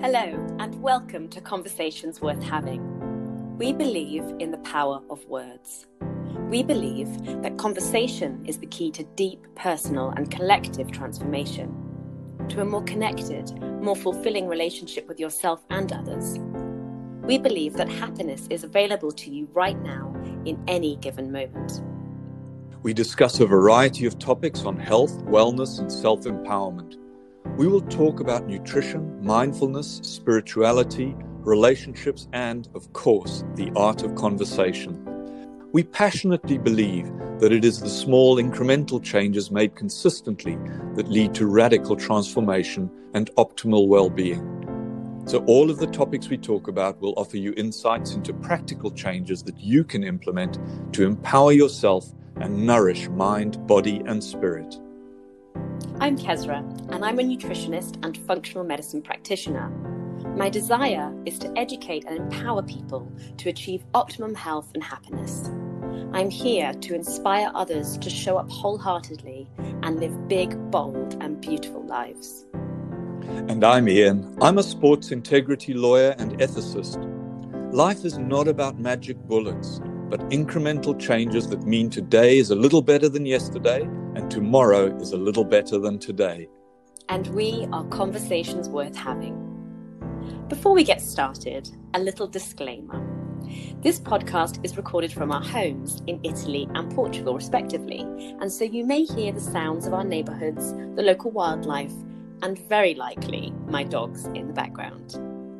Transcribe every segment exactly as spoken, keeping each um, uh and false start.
Hello, and welcome to Conversations Worth Having. We believe in the power of words. We believe that conversation is the key to deep personal and collective transformation, to a more connected, more fulfilling relationship with yourself and others. We believe that happiness is available to you right now in any given moment. We discuss a variety of topics on health, wellness, and self-empowerment. We will talk about nutrition, mindfulness, spirituality, relationships, and, of course, the art of conversation. We passionately believe that it is the small incremental changes made consistently that lead to radical transformation and optimal well-being. So all of the topics we talk about will offer you insights into practical changes that you can implement to empower yourself and nourish mind, body, and spirit. I'm Kezra, and I'm a nutritionist and functional medicine practitioner. My desire is to educate and empower people to achieve optimum health and happiness. I'm here to inspire others to show up wholeheartedly and live big, bold, and beautiful lives. And I'm Ian. I'm a sports integrity lawyer and ethicist. Life is not about magic bullets, but incremental changes that mean today is a little better than yesterday and tomorrow is a little better than today. And we are Conversations Worth Having. Before we get started, a little disclaimer. This podcast is recorded from our homes in Italy and Portugal, respectively, and so you may hear the sounds of our neighbourhoods, the local wildlife, and very likely my dogs in the background.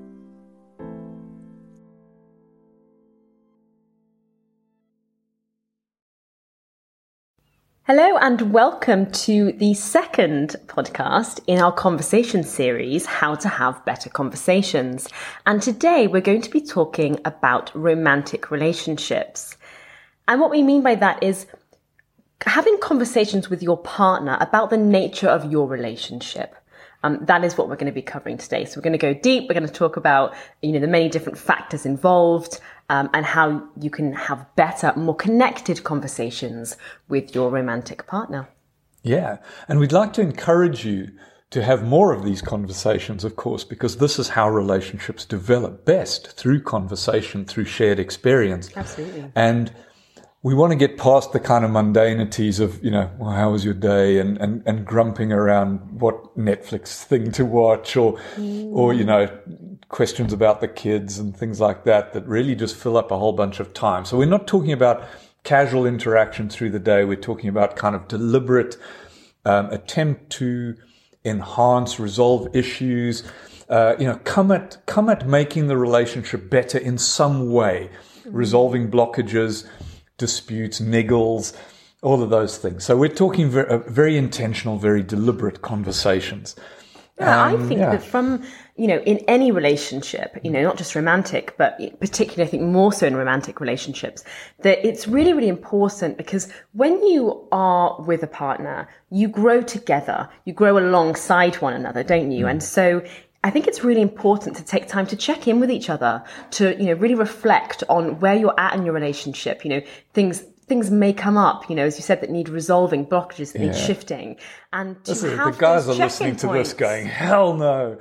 Hello and welcome to the second podcast in our conversation series, How to Have Better Conversations. And today we're going to be talking about romantic relationships. And what we mean by that is having conversations with your partner about the nature of your relationship. Um, that is what we're going to be covering today. So we're going to go deep. We're going to talk about, you know, the many different factors involved, um, and how you can have better, more connected conversations with your romantic partner. Yeah. And we'd like to encourage you to have more of these conversations, of course, because this is how relationships develop best, through conversation, through shared experience. Absolutely. And we want to get past the kind of mundanities of, you know, well, how was your day, and, and, and grumping around what Netflix thing to watch, or, mm. or, you know, questions about the kids and things like that, that really just fill up a whole bunch of time. So we're not talking about casual interaction through the day. We're talking about kind of deliberate um, attempt to enhance, resolve issues, uh, you know, come at, come at making the relationship better in some way, mm. resolving blockages, disputes, niggles, all of those things. So we're talking very, very intentional, very deliberate conversations. Yeah, um, I think yeah. that from, you know, in any relationship, you know, not just romantic, but particularly I think more so in romantic relationships, that it's really, really important, because when you are with a partner, you grow together, you grow alongside one another, don't you? Mm. And so I think it's really important to take time to check in with each other, to, you know, really reflect on where you're at in your relationship. You know, things things may come up, you know, as you said, that need resolving, blockages that yeah. need shifting. And to Listen, have the guys those are listening to points. this going, hell no.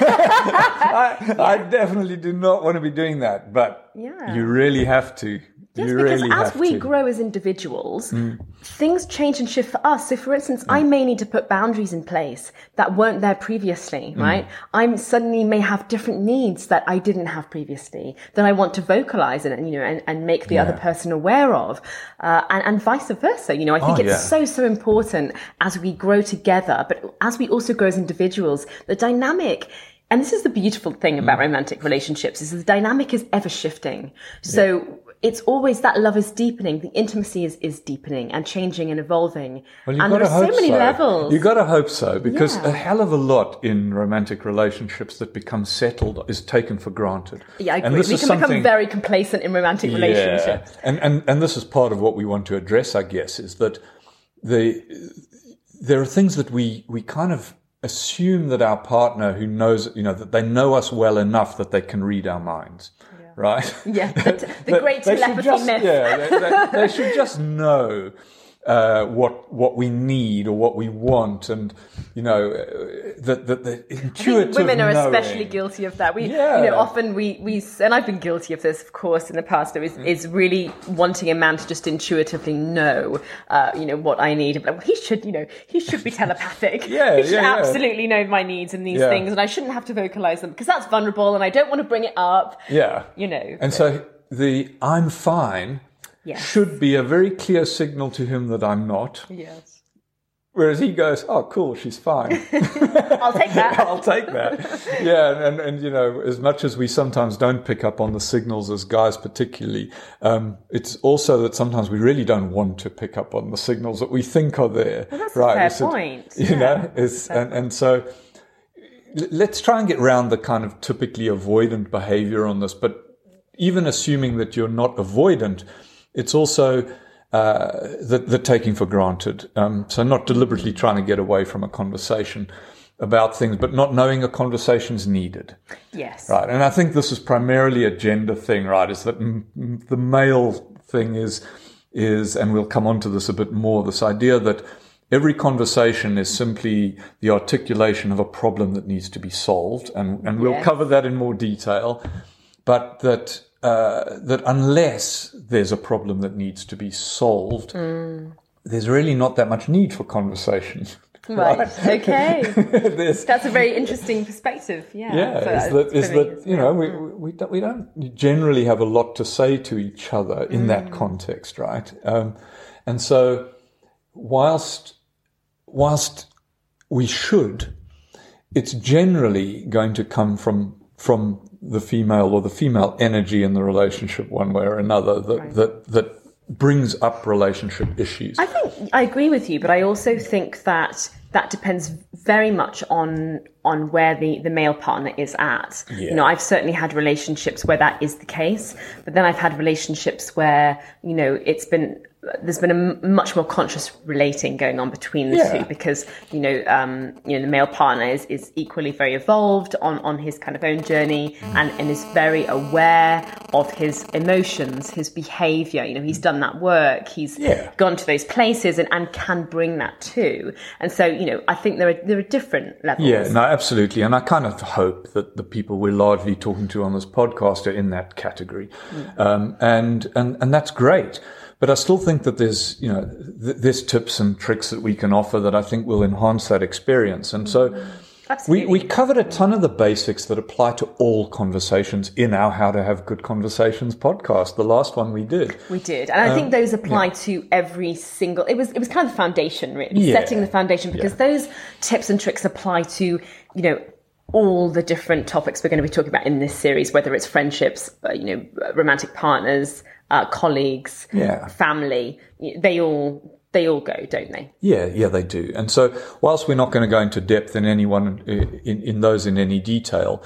I, yeah. I definitely do not want to be doing that, but yeah. you really have to. Yes, you because really as have we to. grow as individuals, mm. things change and shift for us. So, for instance, mm. I may need to put boundaries in place that weren't there previously, mm. right? I suddenly may have different needs that I didn't have previously, that I want to vocalize and, you know, and, and make the yeah. other person aware of, uh, and, and vice versa. You know, I think oh, it's yeah. so, so important as we grow together, but as we also grow as individuals, the dynamic. And this is the beautiful thing about mm. romantic relationships, is the dynamic is ever shifting. So yeah. it's always that love is deepening, the intimacy is, is deepening and changing and evolving. Well, and there are so many so. levels. You've got to hope so, because yeah. a hell of a lot in romantic relationships that become settled is taken for granted. Yeah, I agree. And this we is can something... become very complacent in romantic yeah. relationships. And, and, and this is part of what we want to address, I guess, is that the there are things that we, we kind of assume that our partner who knows, you know, that they know us well enough that they can read our minds, yeah. right? Yeah, the, the great telepathy just, myth. Yeah, they, they, they should just know uh, what what we need or what we want, and you know, the the, the intuitive. Women are knowing. especially guilty of that. We, Yeah. you know, often we we and I've been guilty of this, of course, in the past. Is, is really wanting a man to just intuitively know, uh, you know, what I need. Like, well, he should, you know, he should be telepathic. Yeah, he should yeah, yeah. absolutely know my needs and these Yeah. things, and I shouldn't have to vocalize them because that's vulnerable, and I don't want to bring it up. Yeah, You know, and so the "I'm fine" Yes. should be a very clear signal to him that I'm not. yes, Whereas he goes, "Oh, cool, she's fine. I'll take that. I'll take that." Yeah, and, and you know, as much as we sometimes don't pick up on the signals as guys, particularly, um, it's also that sometimes we really don't want to pick up on the signals that we think are there. Well, that's right? a fair It's a- point. You Yeah. know, it's, and and so l- let's try and get around the kind of typically avoidant behavior on this. But even assuming that you're not avoidant, it's also uh, the, the taking for granted. Um, so not deliberately trying to get away from a conversation about things, but not knowing a conversation's needed. Yes. Right. And I think this is primarily a gender thing, right? Is that m- m- the male thing is, is, and we'll come on to this a bit more, this idea that every conversation is simply the articulation of a problem that needs to be solved. And, and we'll Yes. cover that in more detail. But that, uh, that unless there's a problem that needs to be solved, Mm. there's really not that much need for conversation. Right. Okay. There's- That's a very interesting perspective. Yeah. yeah, So is that's that, is for me that as you know, well. we, we, don't, we don't generally have a lot to say to each other in Mm. that context, right? Um, and so whilst, whilst we should, it's generally going to come from, from the female or the female energy in the relationship one way or another that, Right. that, that brings up relationship issues. I think I agree with you, but I also think that that depends very much on on where the, the male partner is at. Yeah. You know, I've certainly had relationships where that is the case, but then I've had relationships where, you know, it's been there's been a m- much more conscious relating going on between the Yeah. two because, you know, um, you know, the male partner is, is equally very evolved on, on his kind of own journey and, and is very aware of his emotions, his behavior. You know, he's done that work. He's Yeah. gone to those places and, and can bring that too. And so, you know, I think there are, there are different levels. Yeah, no, absolutely. And I kind of hope that the people we're largely talking to on this podcast are in that category. Mm. Um, and, and, and that's great. But I still think that there's, you know, th- there's tips and tricks that we can offer that I think will enhance that experience. And so we, Absolutely. we covered a ton of the basics that apply to all conversations in our How to Have Good Conversations podcast, the last one we did. We did. And I Um, think those apply to every single, it was, it was kind of the foundation, really, Yeah. setting the foundation, because Yeah. those tips and tricks apply to, you know, all the different topics we're going to be talking about in this series, whether it's friendships, uh, you know, romantic partners, uh, colleagues, Yeah. family, they all, they all go, don't they? Yeah, yeah, they do. And so whilst we're not going to go into depth in any one, in, in those in any detail,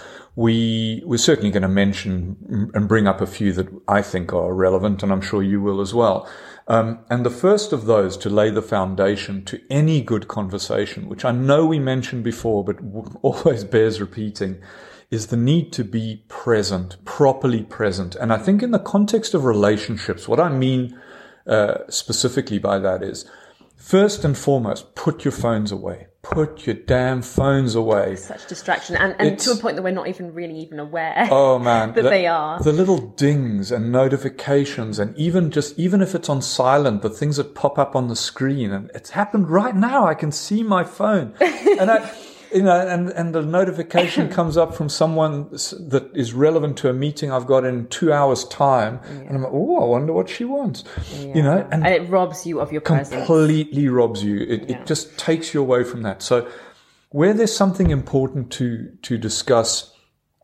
we, we're certainly going to mention and bring up a few that I think are relevant, and I'm sure you will as well. Um, and the first of those to lay the foundation to any good conversation, which I know we mentioned before, but w- always bears repeating, is the need to be present, properly present. And I think in the context of relationships, what I mean uh, specifically by that is, first and foremost, put your phones away. Put your damn phones away. Such distraction. And, and It's- to a point that we're not even really even aware Oh man, that the, they are. the little dings and notifications, and even just even if it's on silent, the things that pop up on the screen, and it's happened right now. I can see my phone, and I, you know, and and the notification comes up from someone s- that is relevant to a meeting I've got in two hours' time, and I'm like, oh, I wonder what she wants, you know, and it robs you of your presence. completely robs you. It, Yeah. it just takes you away from that. So where there's something important to, to discuss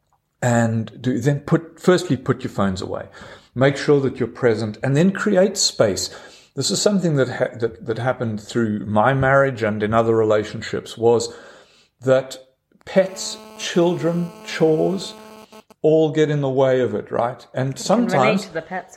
and do, then put, firstly, put your phones away. Make sure that you're present and then create space. This is something that, ha- that, that happened through my marriage and in other relationships, was that pets, children, chores, all get in the way of it, right? And Can relate sometimes to the pets one.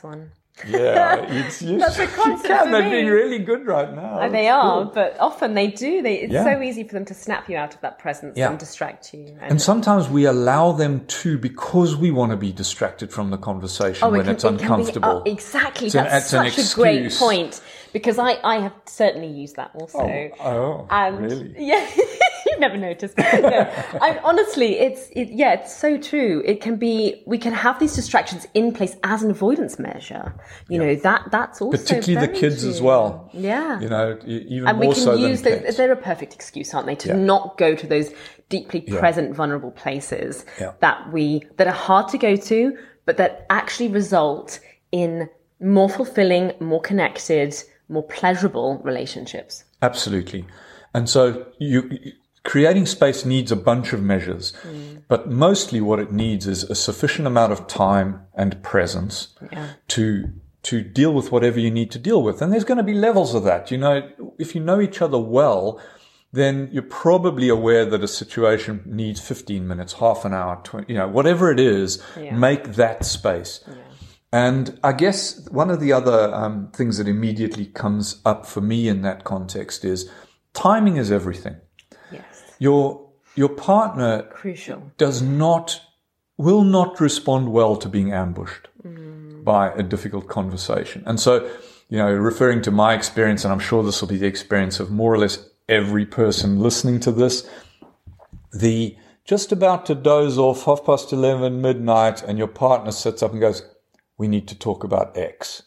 Yeah, it's, you, That's a concept you can. for They're me. being really good right now. And they It's are, good. but often they do. They, it's Yeah. so easy for them to snap you out of that presence Yeah. and distract you. And sometimes we allow them to because we want to be distracted from the conversation Oh, it when can- it's it can be- uncomfortable. oh, exactly. It's an- That's it's an such a great excuse. point. Because I, I have certainly used that also. Oh, oh, and really? Yeah, you've never noticed. No, I, honestly, it's it, yeah, it's so true. It can be we can have these distractions in place as an avoidance measure. You know that that's also Particularly the very kids true. as well. Yeah, You know, e- even and we more can so use than those. kids. They're a perfect excuse, aren't they, to Yeah. not go to those deeply Yeah. present, vulnerable places Yeah. that we that are hard to go to, but that actually result in more fulfilling, more connected, more pleasurable relationships. Absolutely. And so you, creating space needs a bunch of measures, Mm. but mostly what it needs is a sufficient amount of time and presence Yeah. to to deal with whatever you need to deal with. And there's going to be levels of that. You know, if you know each other well, then you're probably aware that a situation needs fifteen minutes, half an hour, twenty, you know, whatever it is, Yeah. make that space. Yeah. And I guess one of the other um, things that immediately comes up for me in that context is timing is everything. Yes. Your your partner Crucial. does not, will not respond well to being ambushed Mm. by a difficult conversation. And so, you know, referring to my experience, and I'm sure this will be the experience of more or less every person listening to this, the just about to doze off, half past eleven, midnight, and your partner sits up and goes, "We need to talk about X."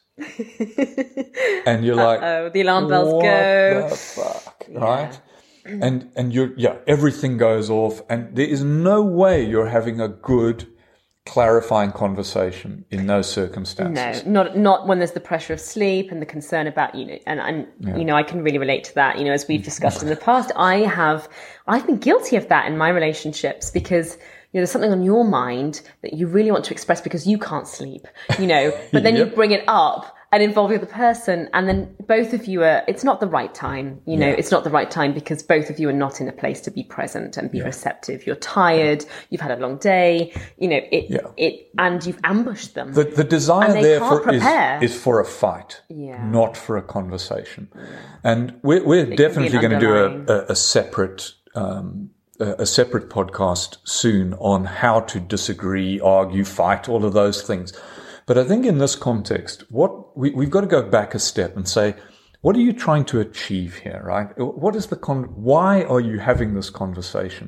And you're like, Oh, the alarm bells what go. the fuck, right? And and you're yeah, everything goes off, and there is no way you're having a good, clarifying conversation in those No, circumstances. not not when there's the pressure of sleep and the concern about, you know, and, and you know, I can really relate to that. You know, as we've discussed in the past, I have, I've been guilty of that in my relationships because, you know, there's something on your mind that you really want to express because you can't sleep, you know, but then Yep. you bring it up and involve the other person, and then both of you are, it's not the right time, you know, Yeah. it's not the right time because both of you are not in a place to be present and be receptive. You're tired, you've had a long day, you know, it, Yeah. it, and you've ambushed them. The, the desire And they there can't for is, prepare. is for a fight, Yeah. not for a conversation. And we're, we're be definitely an going to do underlying- a, a, a separate um, a, a separate podcast soon on how to disagree, argue, fight, all of those things. But I think in this context, what we, we've got to go back a step and say, what are you trying to achieve here, right? What is the con? Why are you having this conversation?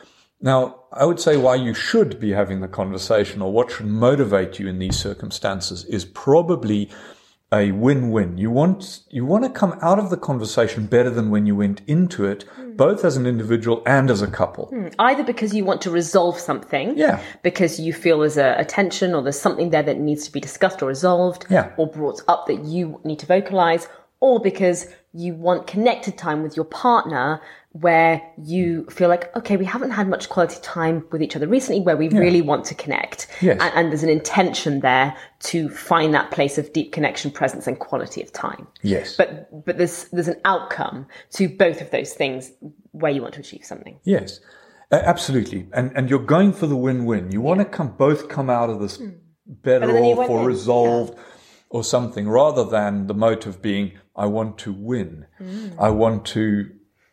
Now, I would say why you should be having the conversation, or what should motivate you in these circumstances, is probably a win-win. You want you want to come out of the conversation better than when you went into it, both as an individual and as a couple. Either because you want to resolve something, Yeah. because you feel there's a, a tension or there's something there that needs to be discussed or resolved, Yeah. or brought up that you need to vocalize, or because you want connected time with your partner where you feel like, okay, we haven't had much quality time with each other recently where we really want to connect. Yes. And, and there's an intention there to find that place of deep connection, presence, and quality of time. Yes. But but there's there's an outcome to both of those things where you want to achieve something. Yes, uh, absolutely. And and you're going for the win-win. You want to come both come out of this better Better than you off went or in. resolved or something, rather than the motive being, I want to win. I want to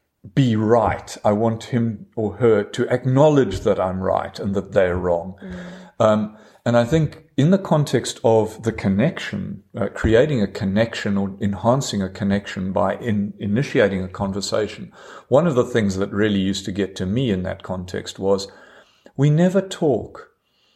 be right. I want him or her to acknowledge that I'm right and that they're wrong. Um, and I think in the context of the connection, uh, creating a connection or enhancing a connection by in, initiating a conversation, one of the things that really used to get to me in that context was, we never talk.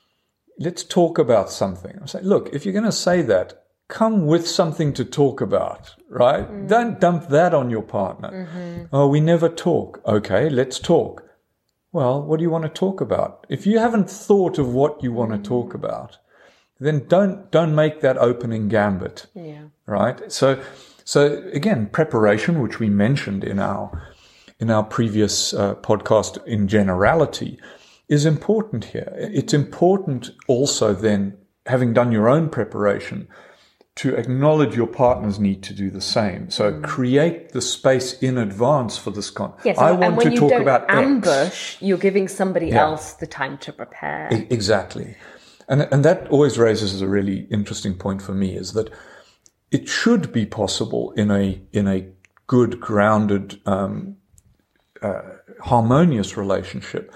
Let's talk about something. I say, look, if you're going to say that, come with something to talk about, right? Mm. Don't dump that on your partner. Mm-hmm. Oh, we never talk. Okay, let's talk. Well, what do you want to talk about? If you haven't thought of what you want mm. to talk about, then don't don't make that opening gambit. Yeah. Right? So so again, preparation, which we mentioned in our in our previous uh, podcast in generality, is important here. It's important also then, having done your own preparation, to acknowledge your partner's need to do the same. So mm. create the space in advance for this con. Yes, I and want when to you talk don't about ambush, X. You're giving somebody Yeah. else the time to prepare. I- exactly. And, and that always raises a really interesting point for me, is that it should be possible in a, in a good, grounded, um, uh, harmonious relationship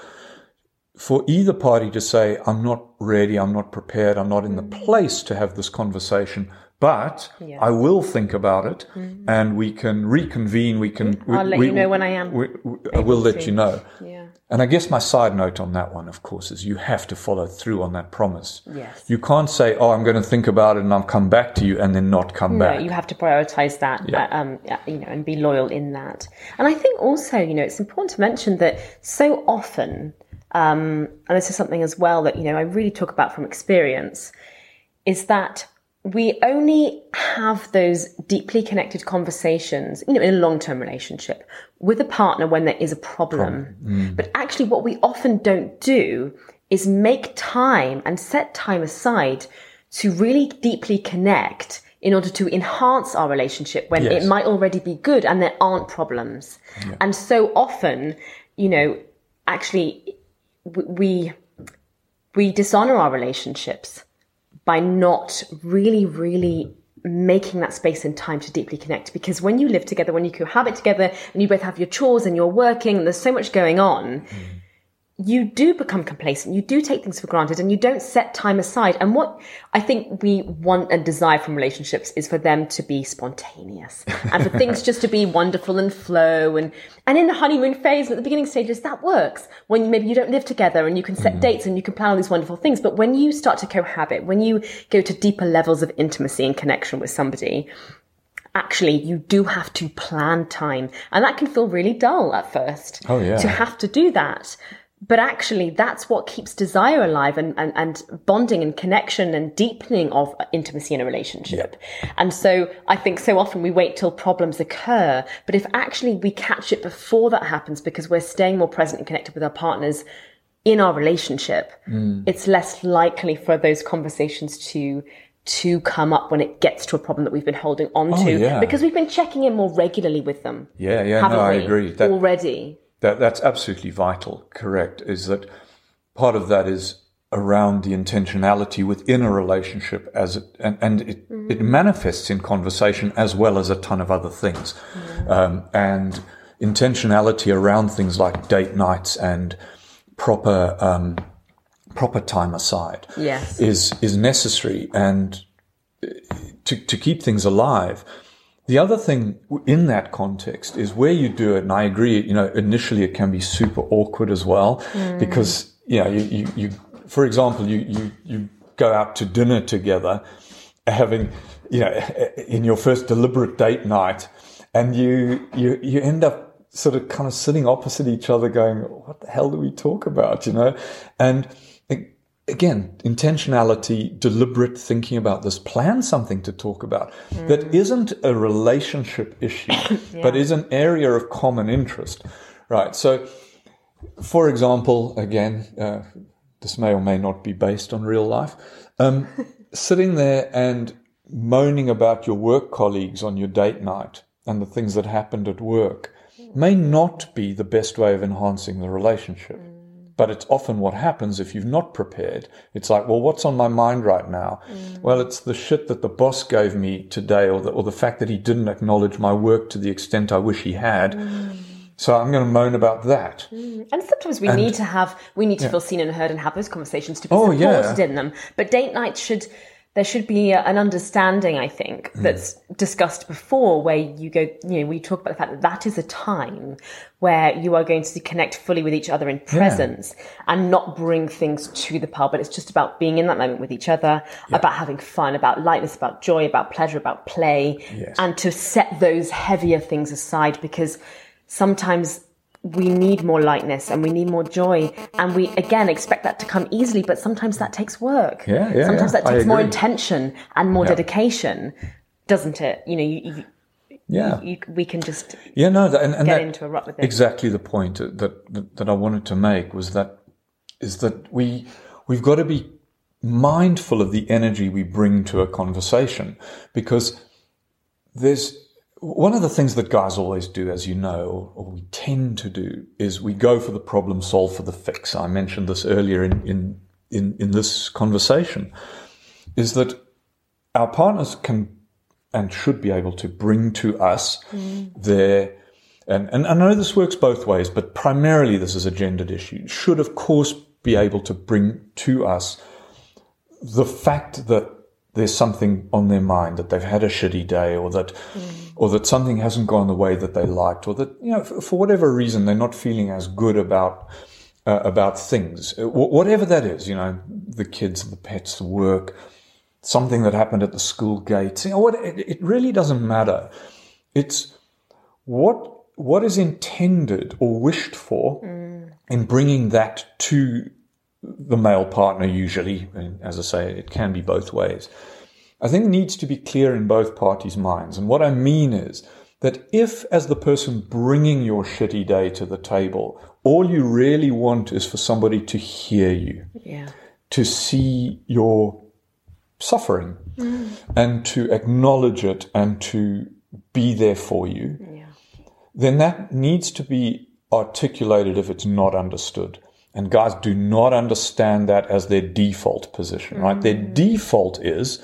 for either party to say, I'm not ready, I'm not prepared, I'm not in the place to have this conversation, but yeah. I will think about it, mm-hmm. and we can reconvene, we can... I'll we, let we, you know when I am. We, we, I will let to. you know. Yeah. And I guess my side note on that one, of course, is you have to follow through on that promise. Yes. You can't say, oh, I'm going to think about it and I'll come back to you, and then not come no, back. No, you have to prioritize that, yeah. uh, um, you know, and be loyal in that. And I think also, you know, it's important to mention that so often, um, and this is something as well that, you know, I really talk about from experience, is that we only have those deeply connected conversations, you know, in a long-term relationship with a partner when there is a problem. problem. Mm. But actually what we often don't do is make time and set time aside to really deeply connect in order to enhance our relationship when yes. it might already be good and there aren't problems. Yeah. And so often, you know, actually we, we dishonor our relationships by not really, really making that space and time to deeply connect. Because when you live together, when you cohabit together and you both have your chores and you're working and there's so much going on, mm. you do become complacent. You do take things for granted and you don't set time aside. And what I think we want and desire from relationships is for them to be spontaneous and for things just to be wonderful and flow. And, and in the honeymoon phase, at the beginning stages, that works. When maybe you don't live together and you can set mm. dates and you can plan all these wonderful things. But when you start to cohabit, when you go to deeper levels of intimacy and connection with somebody, actually, you do have to plan time. And that can feel really dull at first. Oh, yeah. To have to do that. But actually, that's what keeps desire alive and, and, and bonding and connection and deepening of intimacy in a relationship. Yeah. And so I think so often we wait till problems occur. But if actually we catch it before that happens because we're staying more present and connected with our partners in our relationship, mm. it's less likely for those conversations to to come up when it gets to a problem that we've been holding on oh, to. Yeah. Because we've been checking in more regularly with them. Yeah, yeah, no, I agree. That, already. That, that's absolutely vital, correct, is that part of that is around the intentionality within a relationship as it, and, and it, mm-hmm. it manifests in conversation as well as a ton of other things. Mm-hmm. Um, and intentionality around things like date nights and proper, um, proper time aside yes. is, is necessary and to, to keep things alive. The other thing in that context is where you do it, and I agree, you know, initially it can be super awkward as well, mm. because, you know, you, you, you, for example, you, you, you go out to dinner together, having, you know, in your first deliberate date night, and you, you, you end up sort of kind of sitting opposite each other going, what the hell do we talk about, you know? And again, intentionality, deliberate thinking about this, plan something to talk about mm. that isn't a relationship issue, yeah. but is an area of common interest, right? So, for example, again, uh, this may or may not be based on real life, um, sitting there and moaning about your work colleagues on your date night and the things that happened at work may not be the best way of enhancing the relationship. Mm. But it's often what happens if you've not prepared. It's like, well, what's on my mind right now? Mm. Well, it's the shit that the boss gave me today, or the, or the fact that he didn't acknowledge my work to the extent I wish he had. Mm. So I'm going to moan about that. Mm. And sometimes we and, need to have, we need to yeah. feel seen and heard and have those conversations to be oh, supported yeah. in them. But date night should... There should be a, an understanding, I think, that's mm. discussed before, where you go, you know, we talk about the fact that that is a time where you are going to connect fully with each other in presence yeah. and not bring things to the pub. But it's just about being in that moment with each other, yeah. about having fun, about lightness, about joy, about pleasure, about play, yes. and to set those heavier things aside, because sometimes we need more lightness and we need more joy, and we again expect that to come easily, but sometimes that takes work. Yeah, yeah. Sometimes yeah. that takes more intention and more yeah. dedication, doesn't it? You know, you, you, yeah, you, you, we can just yeah, no, that, and, and get that, into a rut with it. Exactly the point that, that that I wanted to make was that is that we we've got to be mindful of the energy we bring to a conversation, because there's. One of the things that guys always do, as you know, or, or we tend to do, is we go for the problem, solve for the fix. I mentioned this earlier in, in, in, in this conversation is that our partners can and should be able to bring to us mm. their, and, and I know this works both ways, but primarily this is a gendered issue, should of course be able to bring to us the fact that there's something on their mind, that they've had a shitty day, or that, mm. or that something hasn't gone the way that they liked, or that, you know, for, for whatever reason, they're not feeling as good about, uh, about things. Whatever that is, you know, the kids, the pets, the work, something that happened at the school gates, you know, what, it, it really doesn't matter. It's what, what is intended or wished for mm. in bringing that to the male partner usually, and as I say, it can be both ways. I think it needs to be clear in both parties' minds. And what I mean is that if, as the person bringing your shitty day to the table, all you really want is for somebody to hear you, yeah. to see your suffering, mm. and to acknowledge it and to be there for you, yeah. then that needs to be articulated if it's not understood. And guys do not understand that as their default position, right? Mm. Their default is,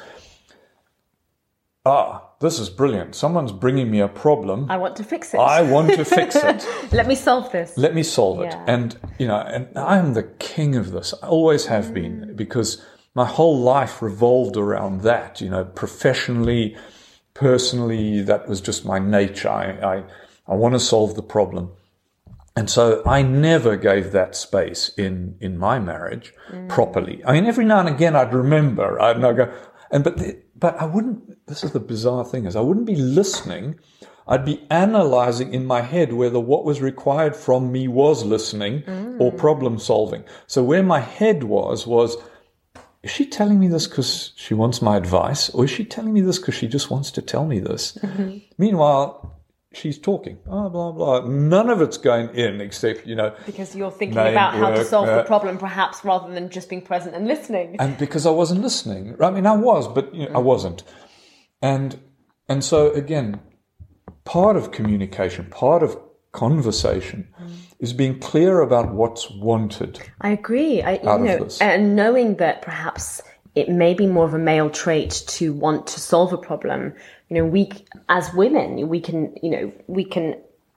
ah, this is brilliant. Someone's bringing me a problem. I want to fix it. I want to fix it. Let me solve this. Let me solve it. Yeah. And, you know, and I am the king of this. I always have mm. been, because my whole life revolved around that, you know, professionally, personally, that was just my nature. I, I, I want to solve the problem. And so I never gave that space in, in my marriage mm. properly. I mean, every now and again I'd remember, I'd go, and, but, the, but I wouldn't, this is the bizarre thing is I wouldn't be listening. I'd be analyzing in my head whether what was required from me was listening mm. or problem solving. So where my head was, was, is she telling me this because she wants my advice, or is she telling me this because she just wants to tell me this? Mm-hmm. Meanwhile, she's talking, blah, blah, blah. None of it's going in except, you know. Because you're thinking about how work, to solve uh, the problem, perhaps, rather than just being present and listening. And because I wasn't listening. I mean, I was, but you know, mm. I wasn't. And and so, again, part of communication, part of conversation mm. is being clear about what's wanted. I agree. I, you know, and knowing that perhaps it may be more of a male trait to want to solve a problem. You know, we, as women, we can, you know, we can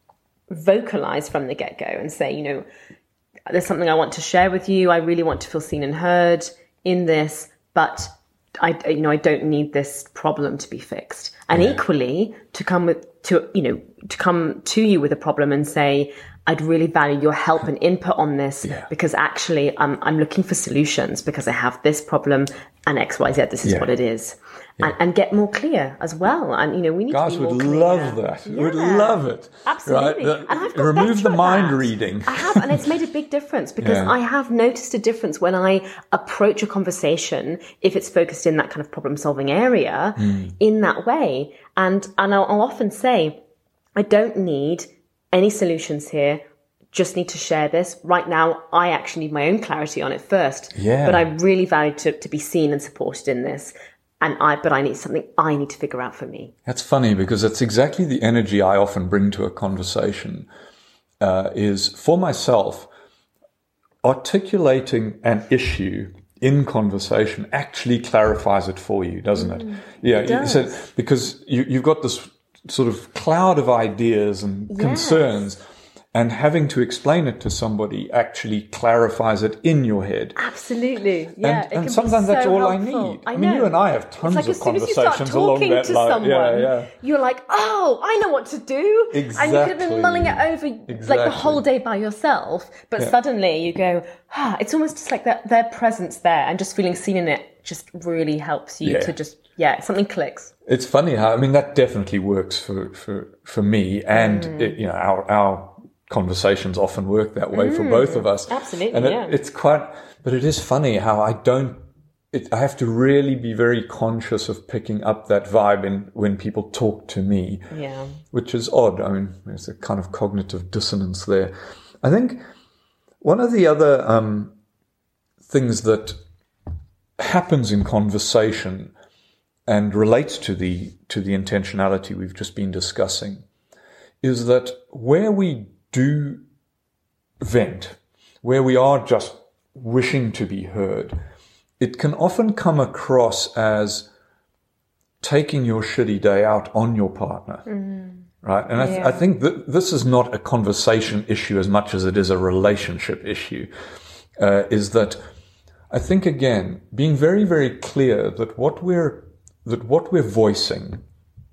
vocalize from the get-go and say, you know, there's something I want to share with you. I really want to feel seen and heard in this, but I, you know, I don't need this problem to be fixed. And yeah. equally, to come with, to, you know, to come to you with a problem and say, I'd really value your help and input on this yeah. because actually I'm, I'm looking for solutions because I have this problem and X, Y, Z, this is yeah. what it is. Yeah. And, and get more clear as well. And, you know, we need Guys to be more would clear. love that. Yeah. Would love it. Absolutely. Right? And I've got Remove the mind that. reading. I have, and it's made a big difference because yeah. I have noticed a difference when I approach a conversation, if it's focused in that kind of problem solving area, mm. in that way. And, and I'll, I'll often say, I don't need any solutions here. Just need to share this. Right now, I actually need my own clarity on it first. Yeah. But I really value to, to be seen and supported in this. And I, but I need something I need to figure out for me. That's funny because that's exactly the energy I often bring to a conversation, uh, is for myself, articulating an issue in conversation actually clarifies it for you, doesn't it? Mm, yeah. It does. You said, because you, you've got this sort of cloud of ideas and yes. concerns. And having to explain it to somebody actually clarifies it in your head. Absolutely, yeah. And, and sometimes so that's all helpful. I need. I, I mean, know. You and I have tons like of conversations along that line. Someone, yeah, yeah. You're like, oh, I know what to do. Exactly. And you could have been mulling it over exactly. like the whole day by yourself. But yeah. suddenly you go, ah, it's almost just like that, their presence there and just feeling seen in it just really helps you yeah. to just, yeah, something clicks. It's funny how, I mean, that definitely works for, for, for me and, mm. it, you know, our, our, conversations often work that way mm, for both of us. Absolutely, and it, yeah. it's quite, but it is funny how I don't, it, I have to really be very conscious of picking up that vibe in when people talk to me, yeah. which is odd. I mean, there's a kind of cognitive dissonance there. I think one of the other um, things that happens in conversation and relates to the to the intentionality we've just been discussing is that where we do vent, where we are just wishing to be heard, it can often come across as taking your shitty day out on your partner. Mm. Right. And I, th- yeah. I think that this is not a conversation issue as much as it is a relationship issue, uh, is that I think, again, being very, very clear that what we're, that what we're voicing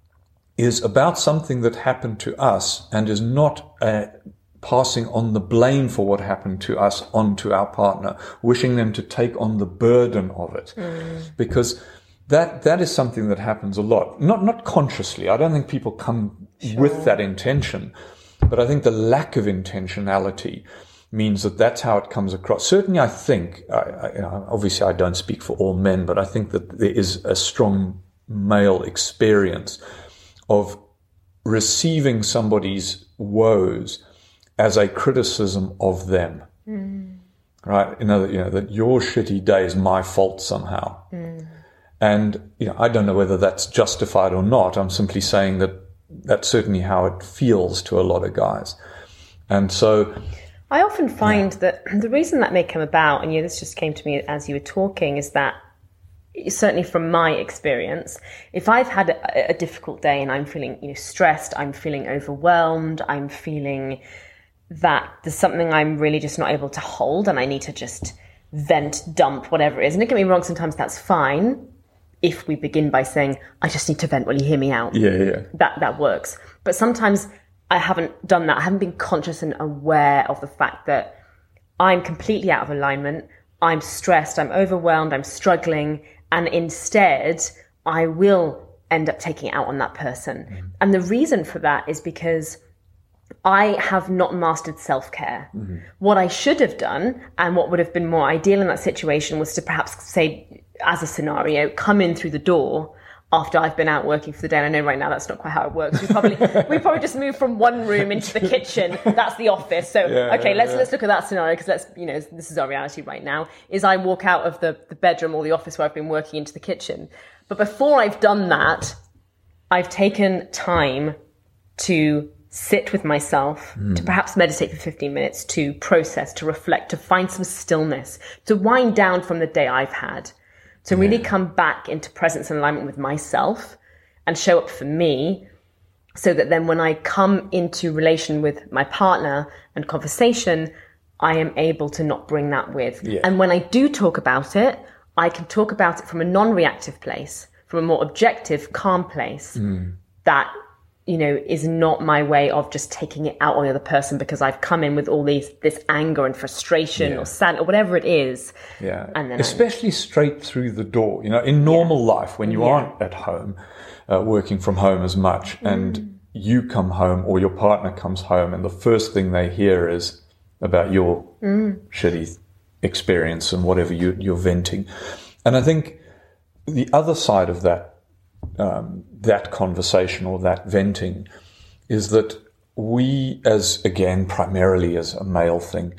is about something that happened to us and is not uh, passing on the blame for what happened to us onto our partner, wishing them to take on the burden of it. Mm. Because that, that is something that happens a lot. Not, not consciously. I don't think people come Sure. with that intention. But I think the lack of intentionality means that that's how it comes across. Certainly, I think, I, I, you know, obviously I don't speak for all men, but I think that there is a strong male experience of receiving somebody's woes as a criticism of them. Mm. Right? You know, that, you know, that your shitty day is my fault somehow. Mm. And, you know, I don't know whether that's justified or not. I'm simply saying that that's certainly how it feels to a lot of guys. And so I often find yeah. that the reason that may come about, and you know, this just came to me as you were talking, is that certainly from my experience, if I've had a, a difficult day and I'm feeling, you know, stressed, I'm feeling overwhelmed, I'm feeling that there's something I'm really just not able to hold and I need to just vent, dump, whatever it is. And don't get me wrong, sometimes that's fine. If we begin by saying, I just need to vent, will you hear me out? Yeah, yeah. That that works. But sometimes I haven't done that. I haven't been conscious and aware of the fact that I'm completely out of alignment. I'm stressed, I'm overwhelmed, I'm struggling. And instead, I will end up taking it out on that person. Mm-hmm. And the reason for that is because I have not mastered self-care. Mm-hmm. What I should have done, and what would have been more ideal in that situation, was to perhaps say, as a scenario, come in through the door after I've been out working for the day. And I know right now that's not quite how it works. We probably we probably just moved from one room into the kitchen. That's the office. So yeah, okay, yeah, let's yeah. let's look at that scenario, because let's you know this is our reality right now. Is I walk out of the, the bedroom or the office where I've been working into the kitchen. But before I've done that, I've taken time to sit with myself, mm. to perhaps meditate for fifteen minutes, to process, to reflect, to find some stillness, to wind down from the day I've had. To really come back into presence and alignment with myself and show up for me, so that then when I come into relation with my partner and conversation, I am able to not bring that with. Yeah. And when I do talk about it, I can talk about it from a non-reactive place, from a more objective, calm place mm. that, you know, is not my way of just taking it out on the other person because I've come in with all these, this anger and frustration yeah. or sad or whatever it is. Yeah. And then especially I'm... straight through the door, you know, in normal yeah. life, when you yeah. aren't at home, uh, working from home as much mm. and you come home or your partner comes home and the first thing they hear is about your mm. shitty experience and whatever you, you're venting. And I think the other side of that, Um, that conversation or that venting is that we, as again, primarily as a male thing,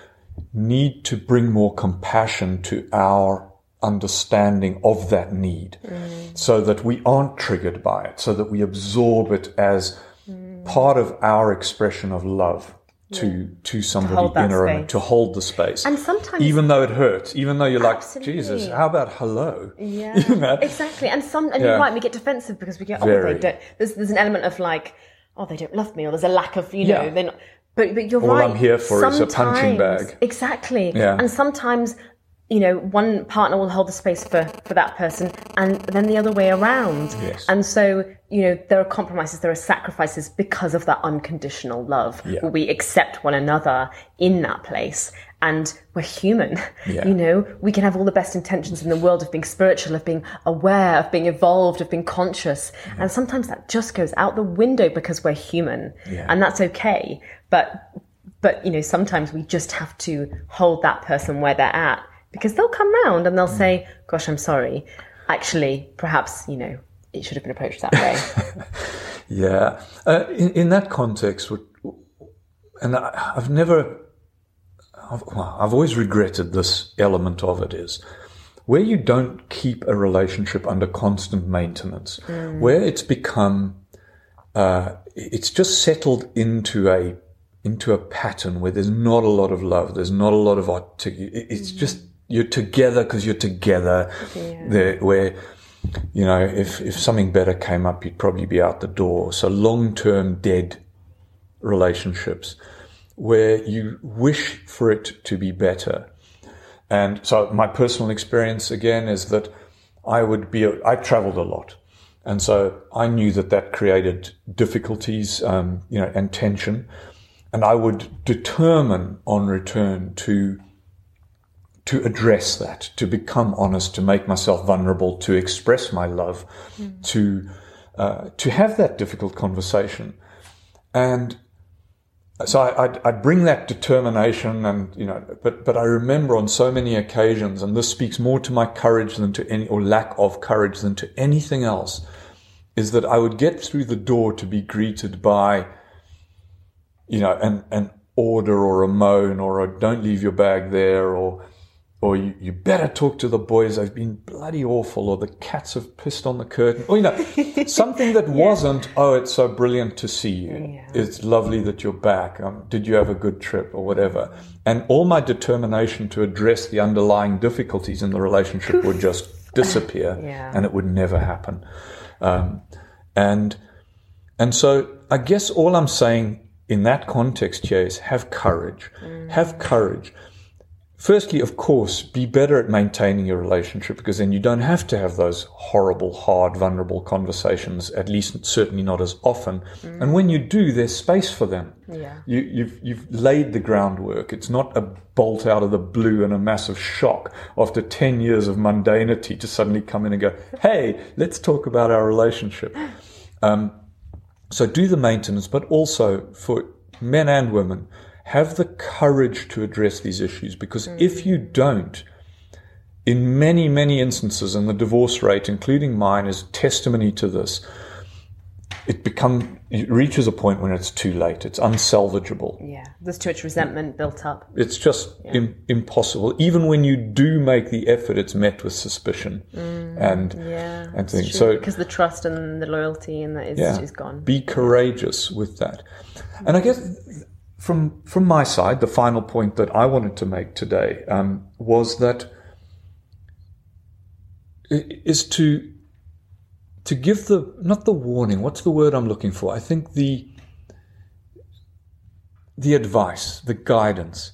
need to bring more compassion to our understanding of that need mm. so that we aren't triggered by it, so that we absorb it as mm. part of our expression of love to yeah. to somebody to in a room, to hold the space. And sometimes, even though it hurts, even though you're absolutely. like, Jesus, how about hello? Yeah, you know? exactly. And some, and yeah. you're right, we get defensive because we get, oh, Very. they don't. There's there's an element of like, oh, they don't love me, or there's a lack of, you know, yeah. they're not. But but you're All right. I'm here for sometimes, is a punching bag. Exactly. Yeah. And sometimes, you know, one partner will hold the space for, for that person and then the other way around. Yes. And so, you know, there are compromises, there are sacrifices because of that unconditional love. Yeah. Where we accept one another in that place. And we're human. Yeah. You know, we can have all the best intentions in the world of being spiritual, of being aware, of being evolved, of being conscious. Yeah. And sometimes that just goes out the window because we're human. Yeah. And that's okay. But, but, you know, sometimes we just have to hold that person where they're at. Because they'll come round and they'll mm. say, gosh, I'm sorry. Actually, perhaps, you know, it should have been approached that way. yeah. Uh, in, in that context, and I, I've never, I've, well, I've always regretted this element of it is, where you don't keep a relationship under constant maintenance, mm. where it's become, uh, it's just settled into a into a pattern where there's not a lot of love, there's not a lot of artic- it's mm. just you're together because you're together. Yeah. There, where you know if if something better came up, you'd probably be out the door. So long-term dead relationships where you wish for it to be better. And so my personal experience again is that I would be I traveled a lot. And so I knew that that created difficulties, um, you know, and tension. And I would determine on return to to address that, to become honest, to make myself vulnerable, to express my love, mm. to uh, to have that difficult conversation. And so I, I'd, I'd bring that determination, and you know, but but I remember on so many occasions, and this speaks more to my courage than to any, or lack of courage than to anything else, is that I would get through the door to be greeted by, you know, an an order or a moan or a "don't leave your bag there," or or you, you better talk to the boys, they've been bloody awful, or the cats have pissed on the curtain, or, you know, something that yeah. wasn't, oh, it's so brilliant to see you. Yeah. It's lovely that you're back. Um, did you have a good trip or whatever? And all my determination to address the underlying difficulties in the relationship would just disappear yeah. and it would never happen. Um, and, and so I guess all I'm saying in that context here is have courage, mm. have courage. Firstly, of course, be better at maintaining your relationship, because then you don't have to have those horrible, hard, vulnerable conversations, at least certainly not as often. Mm. And when you do, there's space for them. Yeah. You, you've, you've laid the groundwork. It's not a bolt out of the blue and a massive shock after ten years of mundanity to suddenly come in and go, hey, let's talk about our relationship. Um, so do the maintenance, but also for men and women, have the courage to address these issues, because mm. if you don't, in many, many instances, and the divorce rate, including mine, is testimony to this, it become it reaches a point when it's too late. It's unsalvageable. Yeah, there's too much resentment built up. It's just yeah. im- impossible. Even when you do make the effort, it's met with suspicion mm. and yeah, and things. True. So because the trust and the loyalty and that is yeah, is gone. Be courageous with that. And I guess From from my side, the final point that I wanted to make today um, was that is to to give the not the warning. What's the word I'm looking for? I think the the advice, the guidance.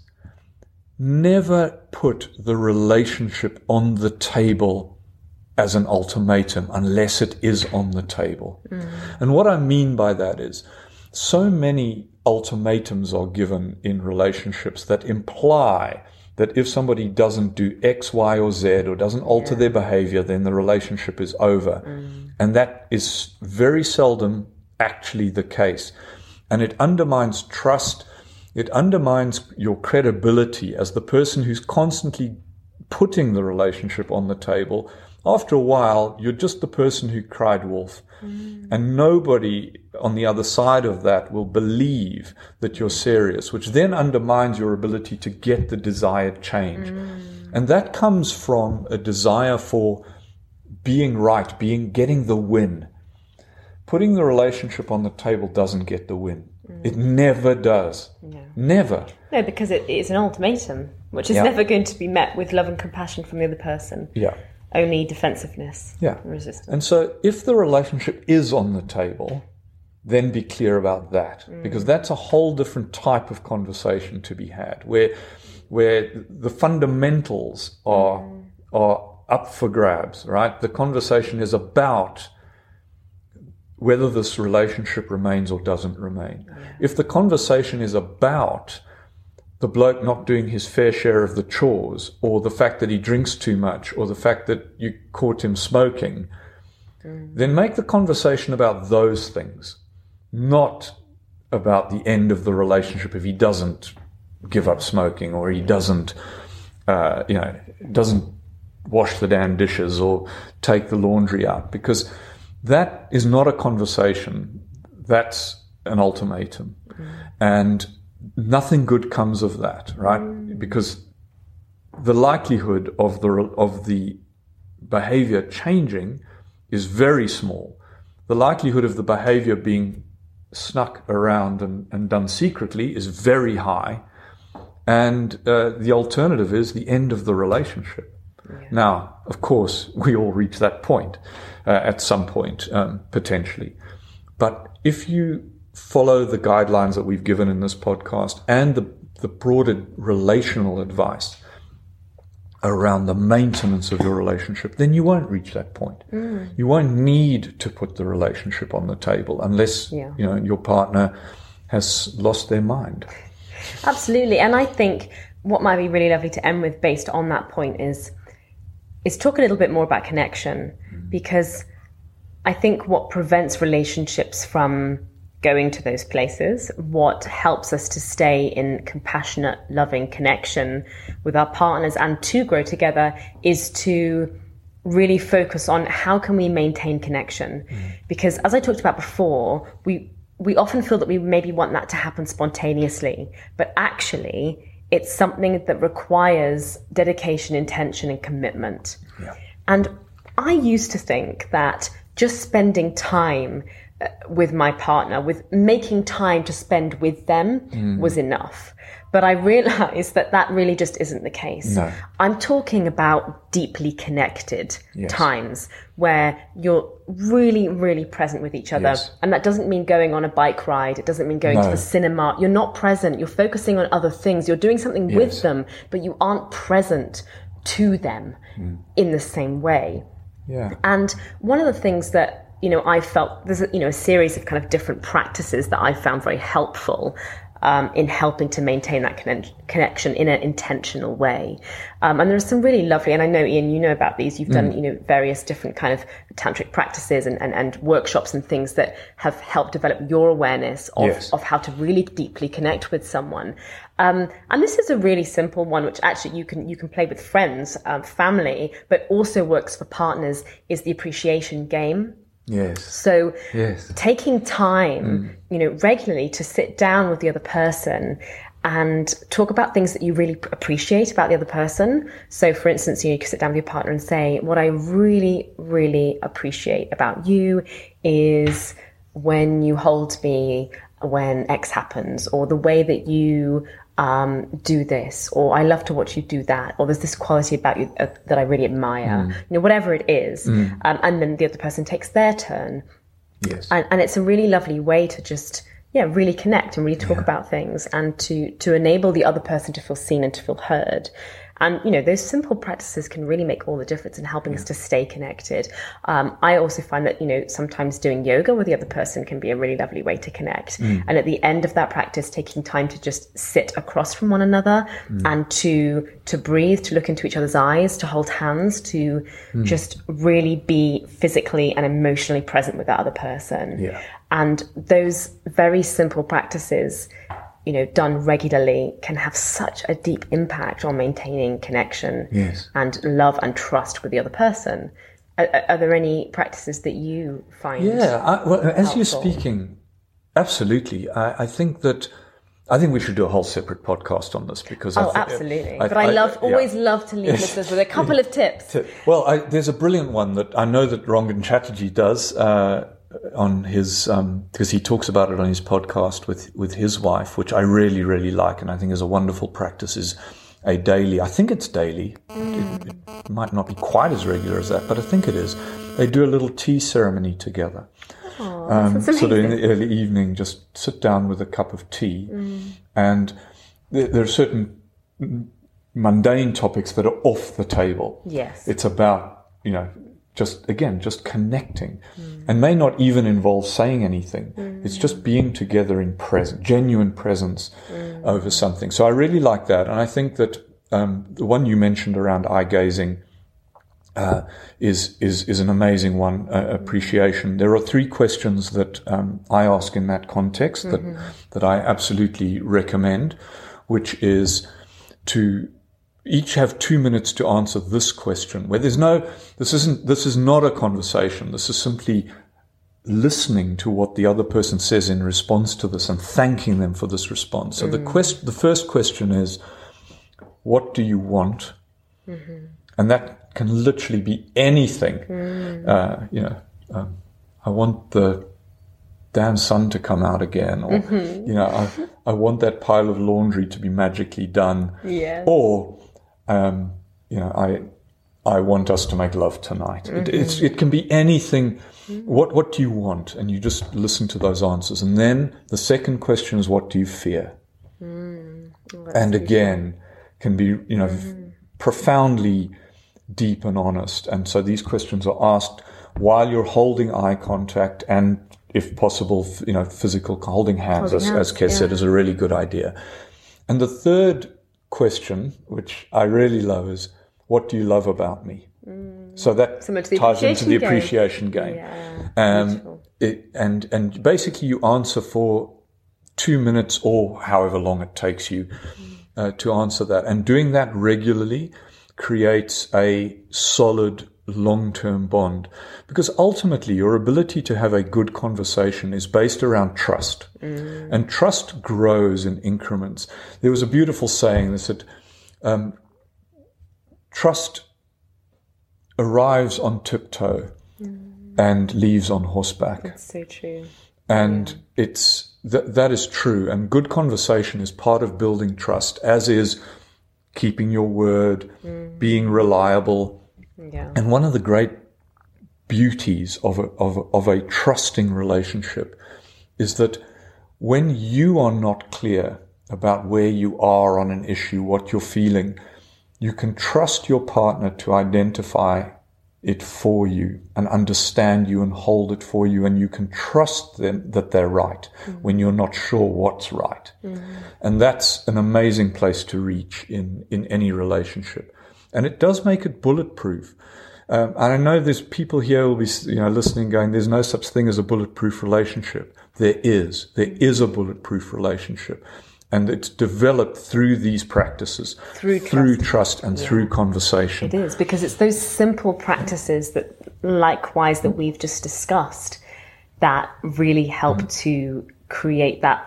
Never put the relationship on the table as an ultimatum unless it is on the table. Mm. And what I mean by that is, so many ultimatums are given in relationships that imply that if somebody doesn't do X, Y, or Z, or doesn't alter yeah. their behavior, then the relationship is over. Mm. And that is very seldom actually the case. And it undermines trust. It undermines your credibility as the person who's constantly putting the relationship on the table. After a while, you're just the person who cried wolf. Mm. And nobody on the other side of that will believe that you're serious, which then undermines your ability to get the desired change. Mm. And that comes from a desire for being right, being getting the win. Putting the relationship on the table doesn't get the win. Mm. It never does. No. Never. No, because it is an ultimatum, which is yeah. never going to be met with love and compassion from the other person. Yeah. Only defensiveness yeah. and resistance. And so if the relationship is on the table, then be clear about that. Mm. Because that's a whole different type of conversation to be had, where where the fundamentals are mm. are up for grabs, right? The conversation is about whether this relationship remains or doesn't remain. Yeah. If the conversation is about the bloke not doing his fair share of the chores, or the fact that he drinks too much, or the fact that you caught him smoking, mm. then make the conversation about those things, not about the end of the relationship if he doesn't give up smoking, or he doesn't, uh, you know, doesn't wash the damn dishes or take the laundry out, because that is not a conversation. That's an ultimatum. Mm. And nothing good comes of that, right? Mm. Because the likelihood of the of the behavior changing is very small. The likelihood of the behavior being snuck around and, and done secretly is very high. And uh, the alternative is the end of the relationship. Yeah. Now, of course, we all reach that point uh, at some point, um, potentially. But if you follow the guidelines that we've given in this podcast and the, the broader relational advice around the maintenance of your relationship, then you won't reach that point. Mm. You won't need to put the relationship on the table unless yeah. you know your partner has lost their mind. Absolutely. And I think what might be really lovely to end with based on that point is is talk a little bit more about connection, mm. because I think what prevents relationships from going to those places, what helps us to stay in compassionate, loving connection with our partners and to grow together, is to really focus on how can we maintain connection. Mm. Because as I talked about before, we we often feel that we maybe want that to happen spontaneously, but actually it's something that requires dedication, intention, and commitment. Yeah. And I used to think that just spending time with my partner, with making time to spend with them mm. was enough. But I realized that that really just isn't the case. No. I'm talking about deeply connected yes. times where you're really, really present with each other. Yes. And that doesn't mean going on a bike ride. It doesn't mean going no. to the cinema. You're not present. You're focusing on other things. You're doing something yes. with them, but you aren't present to them mm. in the same way. Yeah. And one of the things that you know, I felt there's a, you know, a series of kind of different practices that I found very helpful um, in helping to maintain that conne- connection in an intentional way. Um, and there's some really lovely, and I know, Ian, you know about these. You've done, mm. you know, various different kind of tantric practices and, and, and workshops and things that have helped develop your awareness of, yes. of how to really deeply connect with someone. Um, and this is a really simple one, which actually you can you can play with friends, um, family, but also works for partners, is the appreciation game. Yes. So yes. taking time, mm. you know, regularly to sit down with the other person and talk about things that you really appreciate about the other person. So for instance, you know, you can sit down with your partner and say, what I really, really appreciate about you is when you hold me when X happens, or the way that you um, do this, or I love to watch you do that, or there's this quality about you uh, that I really admire, mm. you know, whatever it is. Mm. Um, and then the other person takes their turn. Yes. And, and it's a really lovely way to just, yeah, really connect and really talk yeah. about things, and to, to enable the other person to feel seen and to feel heard. And, you know, those simple practices can really make all the difference in helping yeah. us to stay connected. Um, I also find that, you know, sometimes doing yoga with the other person can be a really lovely way to connect. Mm. And at the end of that practice, taking time to just sit across from one another mm. and to, to breathe, to look into each other's eyes, to hold hands, to mm. just really be physically and emotionally present with that other person. Yeah. And those very simple practices, you know, done regularly, can have such a deep impact on maintaining connection yes. and love and trust with the other person. Are, are there any practices that you find? Yeah, I, well, as helpful? You're speaking, absolutely. I, I think that I think we should do a whole separate podcast on this, because oh, I th- absolutely. I, but I, I love, I, always yeah. love to leave listeners with a couple of tips. Well, I, there's a brilliant one that I know that Rangan Chatterjee does. Uh, on his, um, because he talks about it on his podcast with, with his wife, which I really, really like, and I think is a wonderful practice, is a daily, I think it's daily, it, it might not be quite as regular as that, but I think it is. They do a little tea ceremony together. Oh, um, that's sort of in the early evening, just sit down with a cup of tea, mm. and there, there are certain mundane topics that are off the table. Yes. It's about, you know, just, again, just connecting, mm. and may not even involve saying anything. Mm. It's just being together in present, genuine presence mm. over something. So I really like that. And I think that um, the one you mentioned around eye gazing uh, is, is, is an amazing one, uh, appreciation. There are three questions that um, I ask in that context mm-hmm. that, that I absolutely recommend, which is to each have two minutes to answer this question, where there's no, this isn't, this is not a conversation. This is simply listening to what the other person says in response to this and thanking them for this response. So mm. the quest, the first question is, what do you want? Mm-hmm. And that can literally be anything. Mm. Uh, you know, um, I want the damn sun to come out again, or mm-hmm. you know, I, I want that pile of laundry to be magically done, yes. or um, you know, I I want us to make love tonight. Mm-hmm. It, it's, it can be anything. Mm-hmm. What what do you want? And you just listen to those answers, and then the second question is, what do you fear? Mm, well, and again, can be you know mm. profoundly deep and honest. And so these questions are asked while you're holding eye contact, and if possible, you know, physical holding hands, holding as, hands, as Kes yeah. said, is a really good idea. And the third question, which I really love, is, what do you love about me? Mm. So that so ties into the appreciation game. Yeah, um, it, and and basically you answer for two minutes or however long it takes you uh, to answer that. And doing that regularly creates a solid long-term bond, because ultimately your ability to have a good conversation is based around trust. Mm. And trust grows in increments. There was a beautiful saying that said, um, trust arrives on tiptoe mm. and leaves on horseback. That's so true. And yeah. it's th- that is true. And good conversation is part of building trust, as is keeping your word, mm. being reliable. Yeah. And one of the great beauties of a, of, a, of a trusting relationship is that when you are not clear about where you are on an issue, what you're feeling, you can trust your partner to identify it for you and understand you and hold it for you, and you can trust them that they're right mm-hmm. when you're not sure what's right. Mm-hmm. And that's an amazing place to reach in, in any relationship. And it does make it bulletproof. Um, and I know there's people here who will be, you know, listening going, there's no such thing as a bulletproof relationship. There is. There is a bulletproof relationship. And it's developed through these practices, through, through trust, trust and yeah. through conversation. It is, because it's those simple practices that, likewise, that we've just discussed, that really help mm. to create that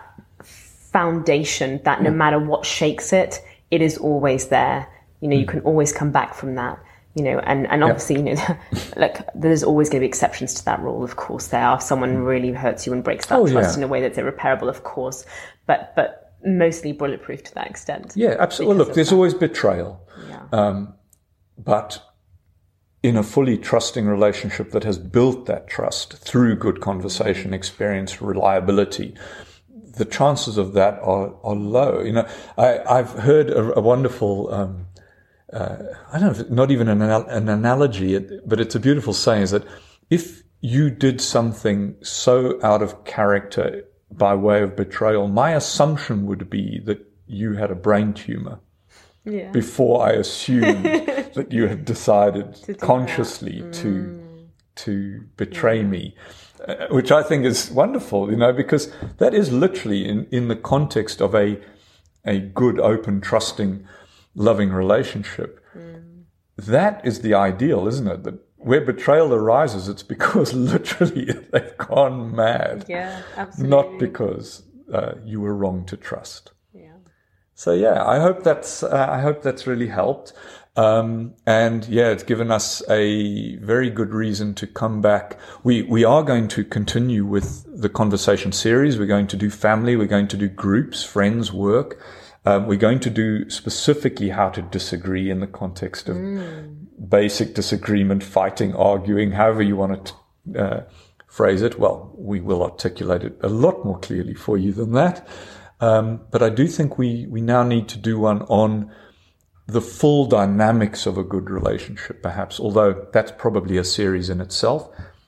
foundation that no mm. matter what shakes it, it is always there. You know, you can always come back from that, you know, and, and obviously, yep. you know, like there's always going to be exceptions to that rule. Of course, there are. If someone really hurts you and breaks that oh, trust yeah. in a way that's irreparable, of course, but, but mostly bulletproof to that extent. Yeah, absolutely. Well, look, there's that. always betrayal. Yeah. Um, but in a fully trusting relationship that has built that trust through good conversation, mm-hmm. experience, reliability, the chances of that are, are low. You know, I, I've heard a, a wonderful, um, Uh, I don't know, if, not even an, an analogy, but it's a beautiful saying, is that if you did something so out of character by way of betrayal, my assumption would be that you had a brain tumor yeah. before I assumed that you had decided to consciously mm. to to betray yeah. me, uh, which I think is wonderful, you know, because that is literally in, in the context of a a good, open, trusting, loving relationship. Mm. That is the ideal, isn't it? That where betrayal arises, it's because literally they've gone mad. Yeah, absolutely. Not because uh, you were wrong to trust. Yeah. So yeah, I hope that's uh, I hope that's really helped. Um, and yeah, it's given us a very good reason to come back. We we are going to continue with the conversation series. We're going to do family. We're going to do groups, friends, work. Um, we're going to do specifically how to disagree in the context of mm. basic disagreement, fighting, arguing, however you want to uh, phrase it. Well, we will articulate it a lot more clearly for you than that. Um, but I do think we, we now need to do one on the full dynamics of a good relationship, perhaps, although that's probably a series in itself.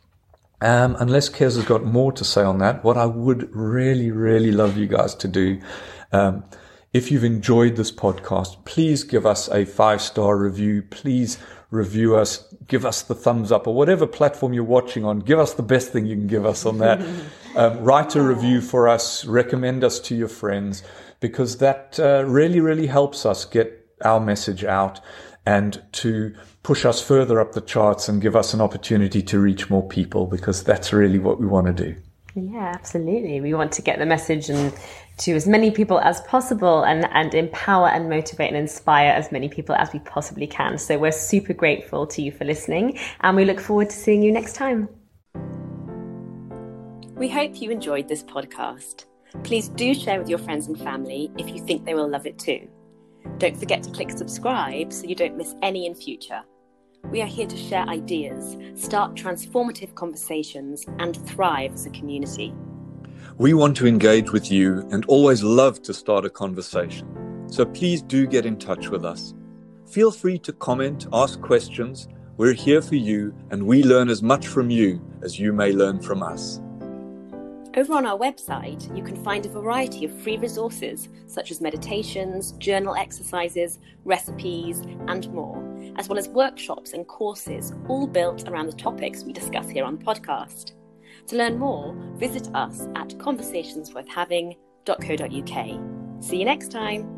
Um, unless Kes has got more to say on that, what I would really, really love you guys to do, um, if you've enjoyed this podcast, please give us a five-star review. Please review us, give us the thumbs up, or whatever platform you're watching on. Give us the best thing you can give us on that. um, write a review for us. Recommend us to your friends, because that uh, really, really helps us get our message out and to push us further up the charts and give us an opportunity to reach more people, because that's really what we want to do. Yeah, absolutely. We want to get the message and to as many people as possible, and, and empower and motivate and inspire as many people as we possibly can. So we're super grateful to you for listening, and we look forward to seeing you next time. We hope you enjoyed this podcast. Please do share with your friends and family if you think they will love it too. Don't forget to click subscribe so you don't miss any in future. We are here to share ideas, start transformative conversations, and thrive as a community. We want to engage with you and always love to start a conversation. So please do get in touch with us. Feel free to comment, ask questions. We're here for you, and we learn as much from you as you may learn from us. Over on our website, you can find a variety of free resources such as meditations, journal exercises, recipes, and more, as well as workshops and courses, all built around the topics we discuss here on the podcast. To learn more, visit us at conversationsworthhaving dot co dot uk. See you next time.